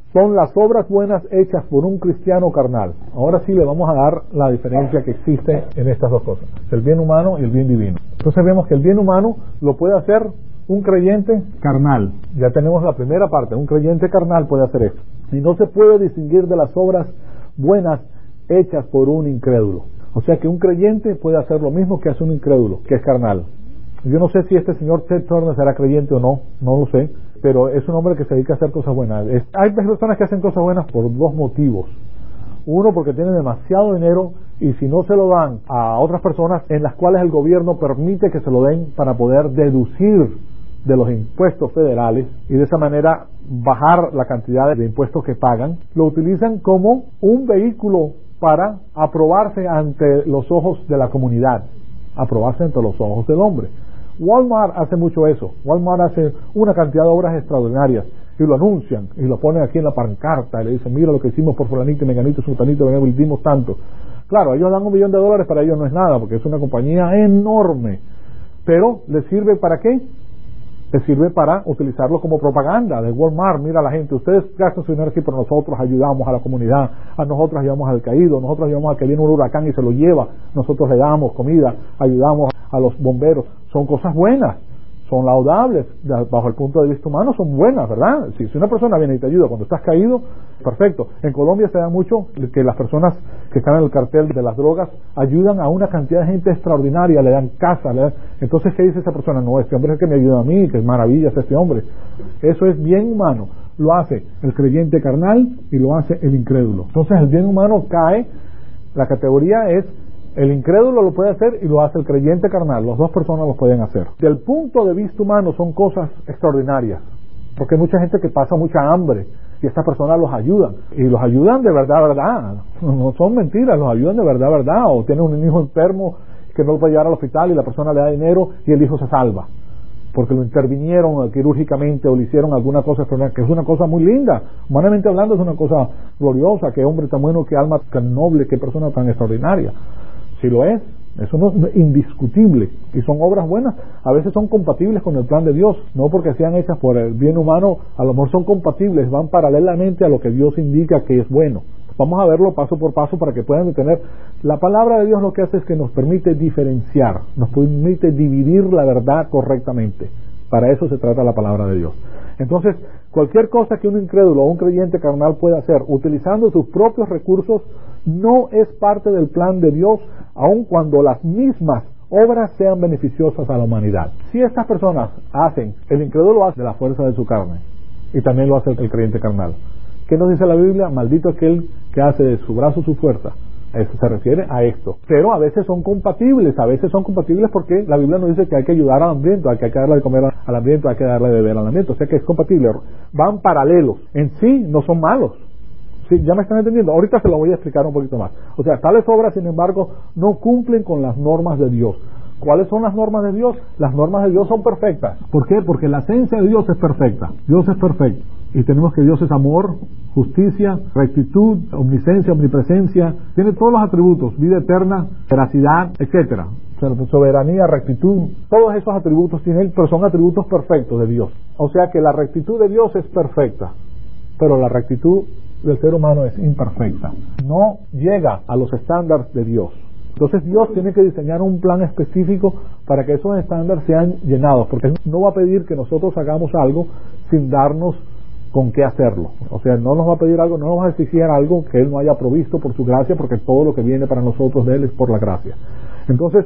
son las obras buenas hechas por un cristiano carnal. Ahora sí le vamos a dar la diferencia que existe en estas dos cosas, el bien humano y el bien divino. Entonces vemos que el bien humano lo puede hacer un creyente carnal. Ya tenemos la primera parte, un creyente carnal puede hacer esto. Y no se puede distinguir de las obras buenas hechas por un incrédulo. O sea que un creyente puede hacer lo mismo que hace un incrédulo, que es carnal. Yo no sé si este señor Ted Turner será creyente o no, no lo sé, pero es un hombre que se dedica a hacer cosas buenas. Es, hay personas que hacen cosas buenas por dos motivos. Uno, porque tienen demasiado dinero y si no se lo dan a otras personas en las cuales el gobierno permite que se lo den para poder deducir de los impuestos federales y de esa manera bajar la cantidad de impuestos que pagan, lo utilizan como un vehículo para aprobarse ante los ojos de la comunidad, aprobarse ante los ojos del hombre. Walmart hace mucho eso. Walmart hace una cantidad de obras extraordinarias y lo anuncian y lo ponen aquí en la pancarta y le dicen, mira lo que hicimos por fulanito y menganito, sultanito, venimos y dimos tanto. Claro, ellos dan un millón de dólares, para ellos no es nada porque es una compañía enorme, pero ¿les sirve para qué? Les sirve para utilizarlo como propaganda de Walmart. Mira la gente, ustedes gastan su dinero aquí, pero nosotros ayudamos a la comunidad, a nosotros ayudamos al caído, nosotros ayudamos a que viene un huracán y se lo lleva, nosotros le damos comida, ayudamos a los bomberos. Son cosas buenas, son laudables, bajo el punto de vista humano son buenas, ¿verdad? Si, si una persona viene y te ayuda cuando estás caído, perfecto. En Colombia se da mucho que las personas que están en el cartel de las drogas ayudan a una cantidad de gente extraordinaria, le dan casa, le dan... Entonces, ¿qué dice esa persona? No, este hombre es el que me ayuda a mí, que maravilla es este hombre. Eso es bien humano, lo hace el creyente carnal y lo hace el incrédulo. Entonces el bien humano cae, la categoría es el incrédulo lo puede hacer y lo hace el creyente carnal. Las dos personas lo pueden hacer. Del punto de vista humano son cosas extraordinarias, porque hay mucha gente que pasa mucha hambre y estas personas los ayudan, y los ayudan de verdad, verdad, no son mentiras, los ayudan de verdad, verdad. O tienen un hijo enfermo que no lo puede llevar al hospital y la persona le da dinero y el hijo se salva porque lo intervinieron quirúrgicamente o le hicieron alguna cosa extraordinaria, que es una cosa muy linda, humanamente hablando es una cosa gloriosa. Qué hombre tan bueno, qué alma tan noble, qué persona tan extraordinaria. Si lo es, eso no es indiscutible, y son obras buenas, a veces son compatibles con el plan de Dios, no porque sean hechas por el bien humano, a lo mejor son compatibles, van paralelamente a lo que Dios indica que es bueno. Vamos a verlo paso por paso para que puedan entender. La palabra de Dios lo que hace es que nos permite diferenciar, nos permite dividir la verdad correctamente. Para eso se trata la palabra de Dios. Entonces, cualquier cosa que un incrédulo o un creyente carnal pueda hacer utilizando sus propios recursos no es parte del plan de Dios, aun cuando las mismas obras sean beneficiosas a la humanidad. Si estas personas hacen, el incrédulo lo hace de la fuerza de su carne y también lo hace el creyente carnal. ¿Qué nos dice la Biblia? Maldito aquel que hace de su brazo su fuerza. Eso se refiere a esto. Pero a veces son compatibles, a veces son compatibles porque la Biblia nos dice que hay que ayudar al hambriento, hay que darle de comer al hambriento, hay que darle de beber al hambriento. O sea que es compatible. Van paralelos. En sí no son malos. ¿Sí? ¿Ya me están entendiendo? Ahorita se lo voy a explicar un poquito más. O sea, tales obras, sin embargo, no cumplen con las normas de Dios. ¿Cuáles son las normas de Dios? Las normas de Dios son perfectas. ¿Por qué? Porque la esencia de Dios es perfecta. Dios es perfecto. Y tenemos que Dios es amor, justicia, rectitud, omnisciencia, omnipresencia. Tiene todos los atributos, vida eterna, veracidad, etcétera. Soberanía, rectitud, todos esos atributos tiene Él, pero son atributos perfectos de Dios. O sea que la rectitud de Dios es perfecta, pero la rectitud del ser humano es imperfecta. No llega a los estándares de Dios. Entonces Dios tiene que diseñar un plan específico para que esos estándares sean llenados, porque Él no va a pedir que nosotros hagamos algo sin darnos con qué hacerlo. O sea, no nos va a pedir algo, no nos va a exigir algo que Él no haya provisto por su gracia, porque todo lo que viene para nosotros de Él es por la gracia. Entonces,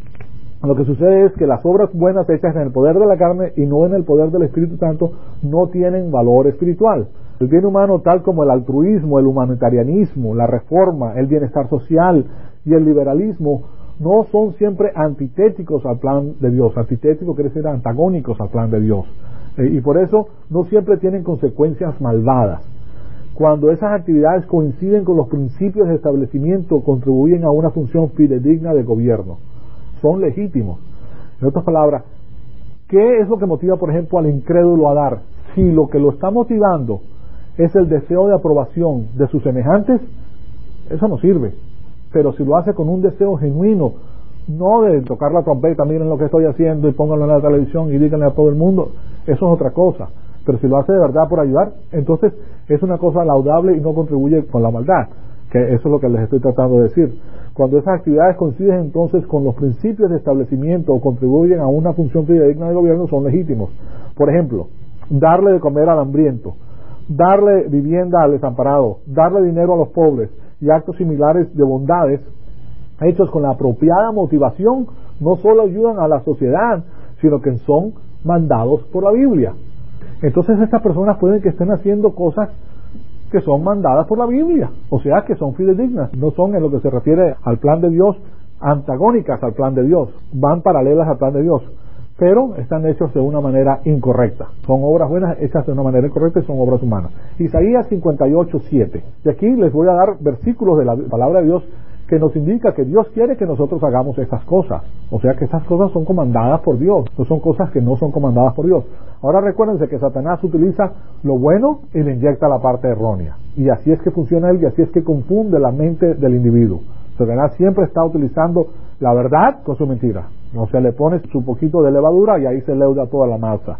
lo que sucede es que las obras buenas hechas en el poder de la carne y no en el poder del Espíritu Santo no tienen valor espiritual. El bien humano, tal como el altruismo, el humanitarianismo, la reforma, el bienestar social y el liberalismo, no son siempre antitéticos al plan de Dios. Antitético quiere decir antagónicos al plan de Dios. Eh, y por eso no siempre tienen consecuencias malvadas. Cuando esas actividades coinciden con los principios de establecimiento, contribuyen a una función fidedigna de gobierno. Son legítimos. En otras palabras, ¿qué es lo que motiva, por ejemplo, al incrédulo a dar? Si lo que lo está motivando es el deseo de aprobación de sus semejantes, eso no sirve. Pero si lo hace con un deseo genuino, no de tocar la trompeta, miren lo que estoy haciendo y pónganlo en la televisión y díganle a todo el mundo, eso es otra cosa. Pero si lo hace de verdad por ayudar, entonces es una cosa laudable y no contribuye con la maldad, que eso es lo que les estoy tratando de decir. Cuando esas actividades coinciden entonces con los principios de establecimiento o contribuyen a una función fidedigna del gobierno, son legítimos. Por ejemplo, darle de comer al hambriento, darle vivienda al desamparado, darle dinero a los pobres y actos similares de bondades hechos con la apropiada motivación no solo ayudan a la sociedad, sino que son mandados por la Biblia. Entonces estas personas pueden que estén haciendo cosas que son mandadas por la Biblia, o sea que son fidedignas, no son en lo que se refiere al plan de Dios antagónicas al plan de Dios, van paralelas al plan de Dios, pero están hechos de una manera incorrecta. Son obras buenas hechas de una manera incorrecta y son obras humanas. Isaías cincuenta y ocho, siete. Y aquí les voy a dar versículos de la palabra de Dios que nos indica que Dios quiere que nosotros hagamos estas cosas. O sea que estas cosas son comandadas por Dios, no son cosas que no son comandadas por Dios. Ahora recuérdense que Satanás utiliza lo bueno y le inyecta la parte errónea. Y así es que funciona él y así es que confunde la mente del individuo. Satanás siempre está utilizando la verdad con su mentira. O sea, le pones su poquito de levadura y ahí se leuda toda la masa.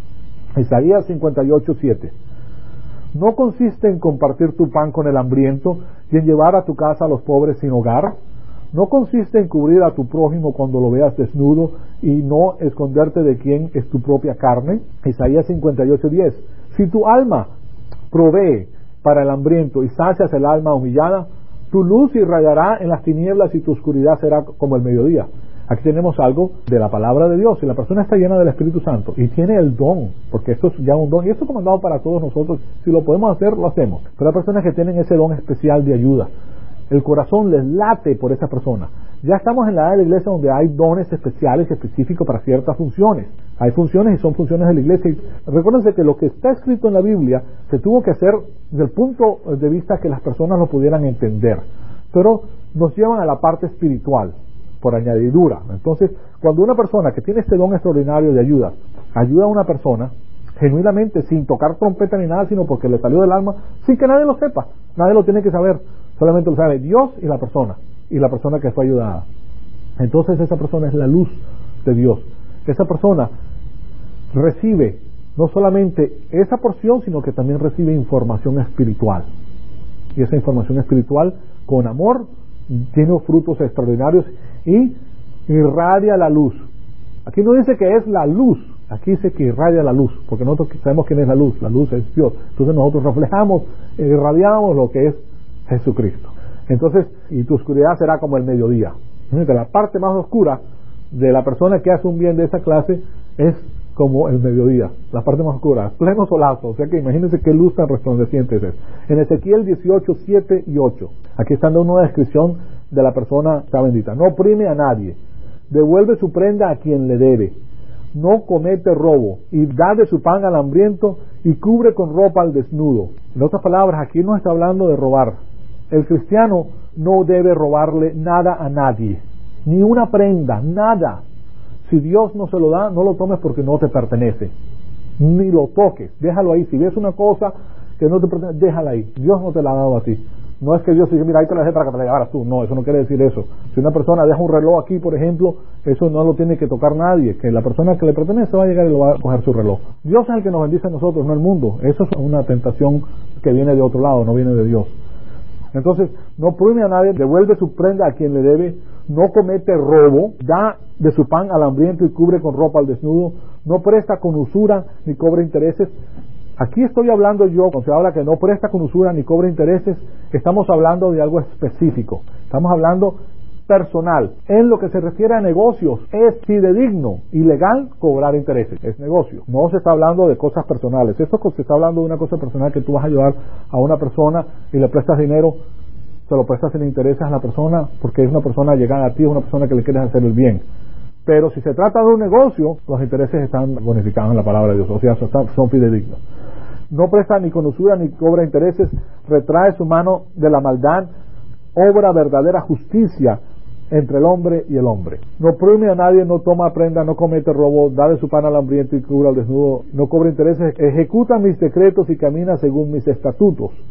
Isaías cincuenta y ocho, siete. ¿No consiste en compartir tu pan con el hambriento y en llevar a tu casa a los pobres sin hogar? ¿No consiste en cubrir a tu prójimo cuando lo veas desnudo y no esconderte de quien es tu propia carne? Isaías cincuenta y ocho, diez. Si tu alma provee para el hambriento y sacias el alma humillada, tu luz irradiará en las tinieblas y tu oscuridad será como el mediodía. Aquí tenemos algo de la palabra de Dios. Si la persona está llena del Espíritu Santo y tiene el don, porque esto es ya un don, y esto es comandado para todos nosotros, si lo podemos hacer, lo hacemos. Pero hay personas que tienen ese don especial de ayuda. El corazón les late por esa persona. Ya estamos en la edad de la iglesia donde hay dones especiales y específicos para ciertas funciones. Hay funciones y son funciones de la iglesia. Y recuérdense que lo que está escrito en la Biblia se tuvo que hacer desde el punto de vista que las personas lo pudieran entender. Pero nos llevan a la parte espiritual, por añadidura. Entonces, cuando una persona que tiene este don extraordinario de ayuda, ayuda a una persona, genuinamente, sin tocar trompeta ni nada, sino porque le salió del alma, sin que nadie lo sepa, nadie lo tiene que saber, solamente lo sabe Dios y la persona, y la persona que fue ayudada. Entonces esa persona es la luz de Dios. Esa persona recibe no solamente esa porción, sino que también recibe información espiritual. Y esa información espiritual, con amor, tiene frutos extraordinarios y irradia la luz. Aquí no dice que es la luz, aquí dice que irradia la luz, porque nosotros sabemos quién es la luz, la luz es Dios. Entonces nosotros reflejamos, irradiamos lo que es Jesucristo. Entonces, y tu oscuridad será como el mediodía. La parte más oscura de la persona que hace un bien de esa clase es como el mediodía, la parte más oscura, pleno solazo. O sea que imagínense qué luz tan resplandeciente es eso. En Ezequiel dieciocho, siete y ocho, aquí está dando una descripción de la persona está bendita. No oprime a nadie, devuelve su prenda a quien le debe, no comete robo, y da de su pan al hambriento y cubre con ropa al desnudo. En otras palabras, aquí no está hablando de robar. El cristiano no debe robarle nada a nadie, ni una prenda, nada. Si Dios no se lo da, no lo tomes porque no te pertenece, ni lo toques, déjalo ahí. Si ves una cosa que no te pertenece, déjala ahí. Dios no te la ha dado a ti. No es que Dios dice, mira, ahí te la dejé para que te la llevaras tú. No, eso no quiere decir eso. Si una persona deja un reloj aquí, por ejemplo, eso no lo tiene que tocar nadie, que la persona que le pertenece va a llegar y lo va a coger su reloj. Dios es el que nos bendice a nosotros, no el mundo. Eso es una tentación que viene de otro lado, no viene de Dios. Entonces, no oprime a nadie, devuelve su prenda a quien le debe, no comete robo, da de su pan al hambriento y cubre con ropa al desnudo, no presta con usura ni cobra intereses. Aquí estoy hablando yo, cuando se habla que no presta con usura ni cobra intereses, estamos hablando de algo específico, estamos hablando personal. En lo que se refiere a negocios, es fidedigno y legal cobrar intereses, es negocio. No se está hablando de cosas personales. Esto se está hablando de una cosa personal, que tú vas a ayudar a una persona y le prestas dinero, se lo prestas sin intereses a la persona porque es una persona llegada a ti, es una persona que le quieres hacer el bien. Pero si se trata de un negocio, los intereses están bonificados en la palabra de Dios, o sea, son fidedignos. No presta ni con usura ni cobra intereses, retrae su mano de la maldad, obra verdadera justicia entre el hombre y el hombre. No oprime a nadie, no toma prenda, no comete robo, da de su pan al hambriento y cubre al desnudo, no cobra intereses, ejecuta mis decretos y camina según mis estatutos.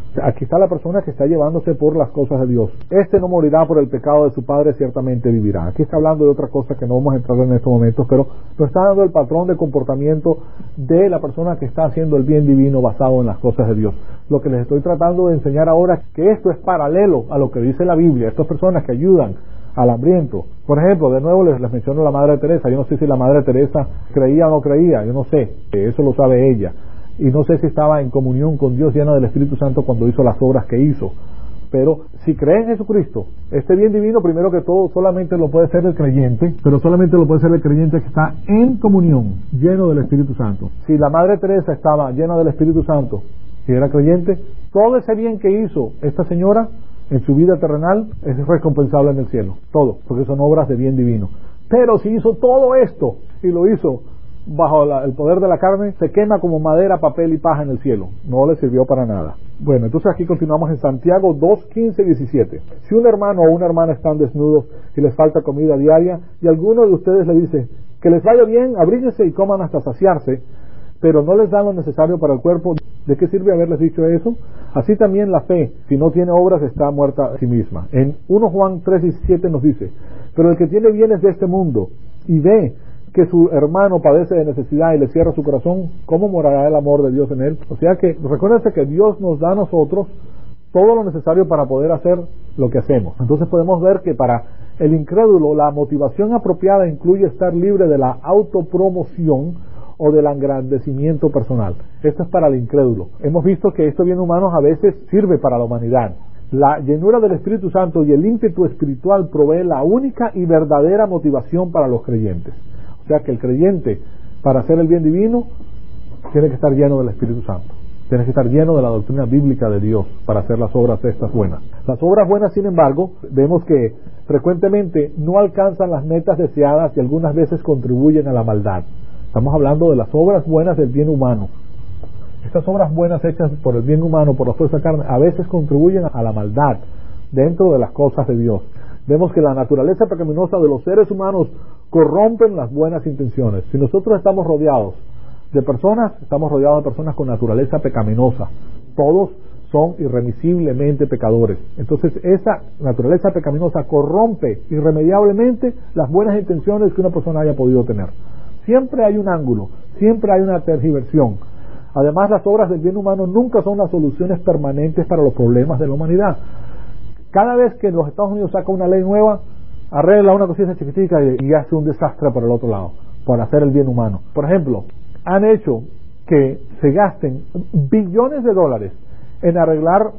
Aquí está la persona que está llevándose por las cosas de Dios. Este no morirá por el pecado de su padre, ciertamente vivirá. Aquí está hablando de otra cosa que no vamos a entrar en estos momentos, pero nos está dando el patrón de comportamiento de la persona que está haciendo el bien divino basado en las cosas de Dios. Lo que les estoy tratando de enseñar ahora es que esto es paralelo a lo que dice la Biblia. Estas personas que ayudan al hambriento. Por ejemplo, de nuevo les, les menciono la Madre Teresa. Yo no sé si la Madre Teresa creía o no creía, yo no sé, eso lo sabe ella. Y no sé si estaba en comunión con Dios, llena del Espíritu Santo cuando hizo las obras que hizo. Pero si cree en Jesucristo, este bien divino, primero que todo, solamente lo puede ser el creyente, pero solamente lo puede ser el creyente que está en comunión, lleno del Espíritu Santo. Si la Madre Teresa estaba llena del Espíritu Santo y era creyente, todo ese bien que hizo esta señora en su vida terrenal es recompensable en el cielo. Todo, porque son obras de bien divino. Pero si hizo todo esto y lo hizo bajo la, el poder de la carne, se quema como madera, papel y paja en el cielo. No le sirvió para nada. Bueno, entonces aquí continuamos en Santiago dos, quince y diecisiete. Si un hermano o una hermana están desnudos y les falta comida diaria, y alguno de ustedes le dice que les vaya bien, abríguense y coman hasta saciarse, pero no les dan lo necesario para el cuerpo, ¿de qué sirve haberles dicho eso? Así también la fe, si no tiene obras, está muerta a sí misma. En primero Juan tres, diecisiete nos dice, pero el que tiene bienes de este mundo y ve que su hermano padece de necesidad y le cierra su corazón, ¿cómo morará el amor de Dios en él? O sea que recuérdense que Dios nos da a nosotros todo lo necesario para poder hacer lo que hacemos. Entonces podemos ver que para el incrédulo la motivación apropiada incluye estar libre de la autopromoción o del engrandecimiento personal. Esto es para el incrédulo. Hemos visto que estos bienes humanos a veces sirve para la humanidad. La llenura del Espíritu Santo y el ímpetu espiritual provee la única y verdadera motivación para los creyentes. O sea que el creyente, para hacer el bien divino, tiene que estar lleno del Espíritu Santo. Tiene que estar lleno de la doctrina bíblica de Dios para hacer las obras estas buenas. Las obras buenas, sin embargo, vemos que frecuentemente no alcanzan las metas deseadas y algunas veces contribuyen a la maldad. Estamos hablando de las obras buenas del bien humano. Estas obras buenas hechas por el bien humano, por la fuerza de carne, a veces contribuyen a la maldad dentro de las cosas de Dios. Vemos que la naturaleza pecaminosa de los seres humanos corrompen las buenas intenciones. Si nosotros estamos rodeados de personas, estamos rodeados de personas con naturaleza pecaminosa. Todos son irremisiblemente pecadores. Entonces esa naturaleza pecaminosa corrompe irremediablemente las buenas intenciones que una persona haya podido tener. Siempre hay un ángulo, siempre hay una tergiversión. Además, las obras del bien humano nunca son las soluciones permanentes para los problemas de la humanidad. Cada vez que los Estados Unidos saca una ley nueva, arregla una cosita chiquitica y, y hace un desastre por el otro lado, por hacer el bien humano. Por ejemplo, han hecho que se gasten billones de dólares en arreglar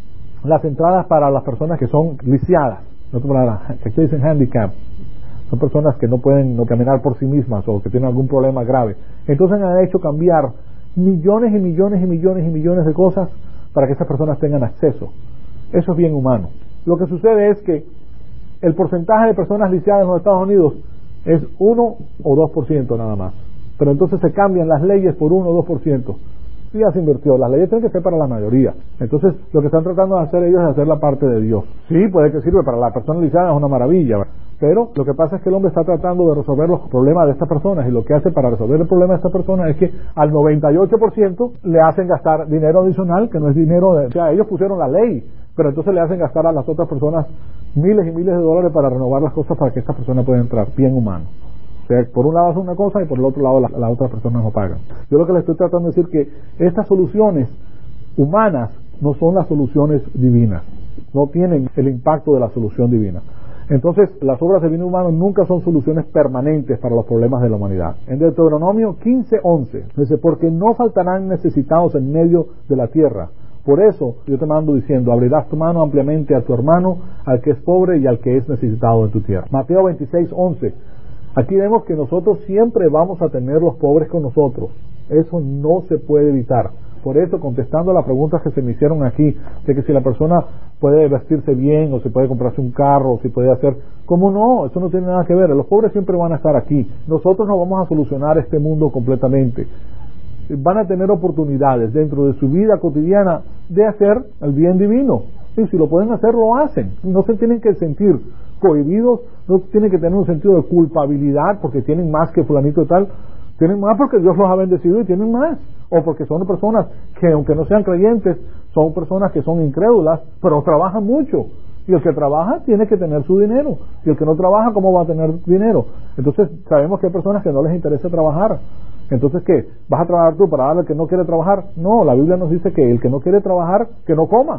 las entradas para las personas que son lisiadas, no que aquí dicen handicap. Son personas que no pueden no caminar por sí mismas o que tienen algún problema grave. Entonces han hecho cambiar millones y millones y millones y millones de cosas para que esas personas tengan acceso. Eso es bien humano. Lo que sucede es que el porcentaje de personas lisiadas en los Estados Unidos es uno o dos por ciento nada más. Pero entonces se cambian las leyes por uno o dos por ciento. Sí, ya se invirtió. Las leyes tienen que ser para la mayoría. Entonces lo que están tratando de hacer ellos es hacer la parte de Dios. Sí, puede que sirve para la persona lisiada, es una maravilla, ¿verdad? Pero lo que pasa es que el hombre está tratando de resolver los problemas de estas personas, y lo que hace para resolver el problema de estas personas es que al noventa y ocho por ciento le hacen gastar dinero adicional, que no es dinero de... O sea, ellos pusieron la ley, pero entonces le hacen gastar a las otras personas miles y miles de dólares para renovar las cosas para que esta persona pueda entrar, bien humano. O sea, por un lado hace una cosa y por el otro lado las la otras personas no pagan. Yo lo que le estoy tratando de decir es que estas soluciones humanas no son las soluciones divinas, no tienen el impacto de la solución divina. Entonces, las obras del bien humano nunca son soluciones permanentes para los problemas de la humanidad. En Deuteronomio quince once dice, porque no faltarán necesitados en medio de la tierra. Por eso yo te mando diciendo, abrirás tu mano ampliamente a tu hermano, al que es pobre y al que es necesitado en tu tierra. Mateo veintiséis once. Aquí vemos que nosotros siempre vamos a tener los pobres con nosotros. Eso no se puede evitar. Por eso, contestando a las preguntas que se me hicieron aquí, de que si la persona puede vestirse bien, o si puede comprarse un carro, o si puede hacer... ¿Cómo no? Eso no tiene nada que ver. Los pobres siempre van a estar aquí. Nosotros no vamos a solucionar este mundo completamente. Van a tener oportunidades dentro de su vida cotidiana de hacer el bien divino. Y si lo pueden hacer, lo hacen. No se tienen que sentir cohibidos, no tienen que tener un sentido de culpabilidad porque tienen más que fulanito y tal. Tienen más porque Dios los ha bendecido y tienen más. O porque son personas que, aunque no sean creyentes, son personas que son incrédulas, pero trabajan mucho. Y el que trabaja tiene que tener su dinero. Y el que no trabaja, ¿cómo va a tener dinero? Entonces, sabemos que hay personas que no les interesa trabajar. Entonces, ¿qué? ¿Vas a trabajar tú para darle al que no quiere trabajar? No, la Biblia nos dice que el que no quiere trabajar, que no coma.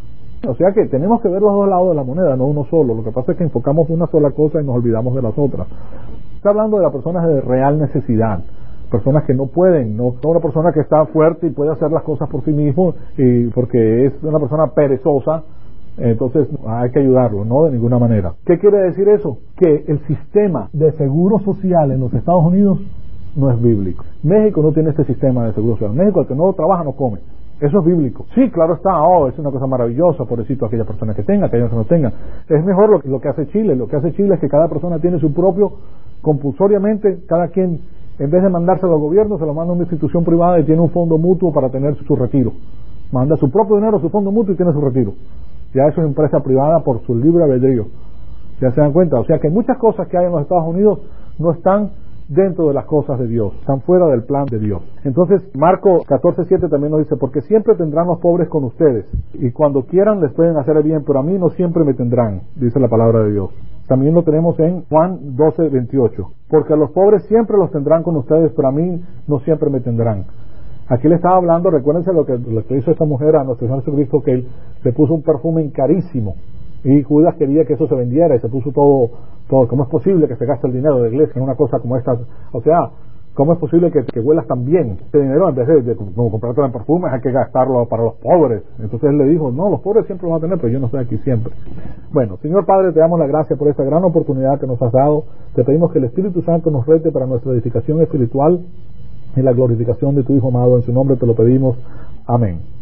O sea que tenemos que ver los dos lados de la moneda, no uno solo. Lo que pasa es que enfocamos una sola cosa y nos olvidamos de las otras. Está hablando de las personas de real necesidad. Personas que no pueden, no son una persona que está fuerte y puede hacer las cosas por sí mismo, y porque es una persona perezosa. Entonces hay que ayudarlo, no de ninguna manera. ¿Qué quiere decir eso? Que el sistema de seguro social en los Estados Unidos no es bíblico. México no tiene este sistema de seguro social. México, el que no trabaja no come. Eso es bíblico. Sí, claro está, oh, es una cosa maravillosa, pobrecito aquella persona que tenga, aquella que no tenga. Es mejor lo, lo que hace Chile. Lo que hace Chile es que cada persona tiene su propio, compulsoriamente, cada quien, en vez de mandárselo al gobierno, se lo manda a una institución privada y tiene un fondo mutuo para tener su retiro. Manda su propio dinero a su fondo mutuo y tiene su retiro. Ya eso es empresa privada por su libre albedrío. Ya se dan cuenta. O sea que muchas cosas que hay en los Estados Unidos no están dentro de las cosas de Dios, están fuera del plan de Dios. Entonces, Marcos catorce siete también nos dice, porque siempre tendrán los pobres con ustedes, y cuando quieran les pueden hacer el bien, pero a mí no siempre me tendrán, dice la palabra de Dios. También lo tenemos en Juan doce veintiocho, porque a los pobres siempre los tendrán con ustedes, pero a mí no siempre me tendrán. Aquí le estaba hablando, recuérdense lo que, lo que hizo esta mujer a nuestro Señor Jesucristo, que él se puso un perfume carísimo, y Judas quería que eso se vendiera y se puso todo, todo. ¿Cómo es posible que se gaste el dinero de la iglesia en una cosa como esta? O sea, ¿cómo es posible que, que huelas tan bien? Este dinero, en vez de, de como comprarte en perfumes, hay que gastarlo para los pobres. Entonces él le dijo, no, los pobres siempre lo van a tener, pero yo no estoy aquí siempre. Bueno, Señor Padre, te damos la gracia por esta gran oportunidad que nos has dado. Te pedimos que el Espíritu Santo nos rete para nuestra edificación espiritual y la glorificación de tu Hijo amado. En su nombre te lo pedimos. Amén.